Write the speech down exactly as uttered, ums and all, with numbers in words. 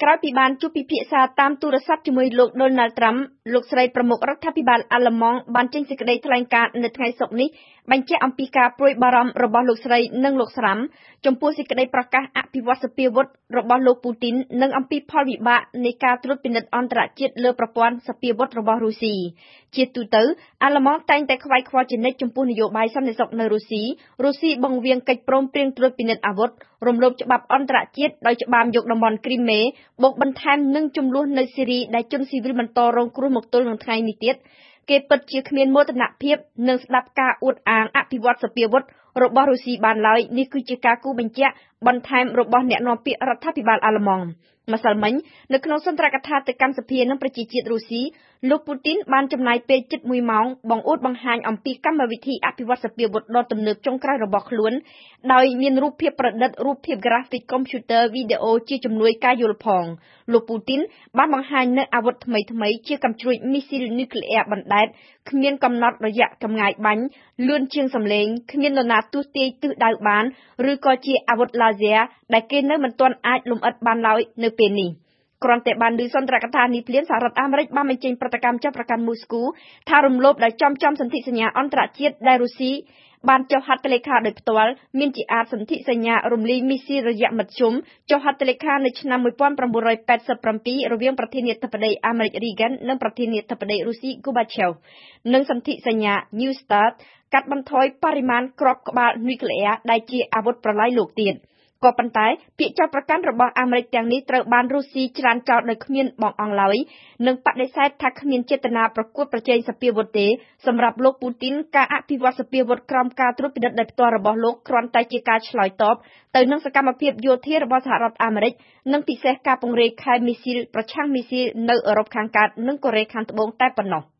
ក្រោយពីបានជួបពិភាក្សាតាមទូរស័ព្ទជាមួយលោក Donald Trump លោកស្រីប្រមុខរដ្ឋាភិបាលអាល្លឺម៉ង់បានចេញសេចក្តីថ្លែងការណ៍នៅថ្ងៃសុក្រនេះបញ្ជាក់អំពីការព្រួយបារម្ភរបស់លោកស្រីនិងលោកស្រាំចំពោះសេចក្តីប្រកាសអភិវឌ្ឍសភាវុធរបស់លោកពូទីននិងអំពីផលវិបាកនៃការត្រួតពិនិត្យអន្តរជាតិលើប្រព័ន្ធសភាវុធរបស់រុស្ស៊ីជាទូទៅអាល្លឺម៉ង់តែងតែខ្វាយខ្វល់ជានិច្ចចំពោះនយោបាយសន្តិសុខនៅរុស្ស៊ីរុស្ស៊ីបង្រៀងកិច្ចព្រមព្រៀងត្រួតពិនិត្យអាវុធរំលោភច្បាប់អន្តរជាតិដោយច្បាមយកតំបន់គ្រីមេបូកបន្ថែមនឹងចំនួននៅស៊ីរីដែលជនស៊ីវិលបន្តរងគ្រោះមកទល់នឹងថ្ងៃនេះទៀតគេពិតជាគ្មានមោទនភាពនឹងស្ដាប់ការអួតអាងអភិវឌ្ឍសភាវុធរបស់រុស្ស៊ីបានឡើយនេះគឺជាការគូបញ្ជាក់បន្ថែមរបស់អ្នកនាំពាក្យរដ្ឋាភិបាលអាល្លឺម៉ង់ម្សិលមិញនៅក្នុងសន្ទរកថាទៅកាន់សភានិងប្រជាជាតិរុស្ស៊ីលោកពូទីនបានចំណាយពេលជិតមួយម៉ោងបង្អួតបង្ហាញអំពីកម្មវិធីអភិវឌ្ឍសភាវុធដ៏ទំនើបចុងក្រោយរបស់ខ្លួនដោយមានរូបភាពប្រឌិតរូបភាពក្រាហ្វិកកុំព្យូទ័រវីដេអូជាជំនួយការយល់ផងលោកពូទីនបានបង្ហាញនៅអាវុធថ្មីថ្មីជាកាំជ្រួចមីស៊ីលនុយក្លេអ៊ែរបណ្ដែតគ្មានកំណត់រយៈចម្ងាយបាញ់លឿនជាងសំឡេងគ្មាននរណាទស្សន៍ទាយទិសដៅបានឬក៏ជាអាវុធឡាស៊ែរដែលគេនៅមិនទាន់អាចលំអិតបានឡើយនៅពេលនេះគ្រាន់តែបានឮសន្ទរកថានេះភ្លាមសហរដ្ឋអាមេរិកបានបញ្ចេញប្រតិកម្មចាប់ប្រកាន់មូស្គូថារំលោភដោយចំចំសន្ធិសញ្ញាអន្តរជាតិដែលរុស្ស៊ីបានចុះហត្ថលេខាដោយផ្ទាល់មានជាអាចសន្ធិសញ្ញារំលាយមីស៊ីលរយៈមធ្យមចុះហត្ថលេខានៅឆ្នាំnineteen eighty-sevenរវាងប្រធានាធិបតីអាមេរិក Reagan និងប្រធានាធិបតីរុស្ស៊ី Gorbachev និងសន្ធិសញ្ញា New START កាត់បន្ថយបរិមាណគ្រាប់ក្បាលនុយក្លេអ៊ែរដែលជាអាវុធប្រឡាយលោកទៀតក៏ប៉ុន្តែពាក្យចោទប្រកាន់របស់អាមេរិកទាំងនេះត្រូវបានរុស្ស៊ីច្រានចោលដោយគ្មានបងអង់ឡើយនិងបដិសេធថាគ្មានចេតនាប្រកួតប្រជែងសភាវុធទេសម្រាប់លោកពូទីនការអភិវឌ្ឍសភាវុធក្រោមការត្រួតពិនិត្យដោយផ្ទាល់របស់លោកគ្រាន់តែជាការឆ្លើយតបទៅនឹងសកម្មភាពយោធារបស់សហរដ្ឋអាមេរិកនិងពិសេសការពង្រាយខែមីស៊ីលប្រឆាំងមីស៊ីលនៅអឺរ៉ុបខាងកើតនិងកូរ៉េខាងត្បូងតែប៉ុណ្ណោះ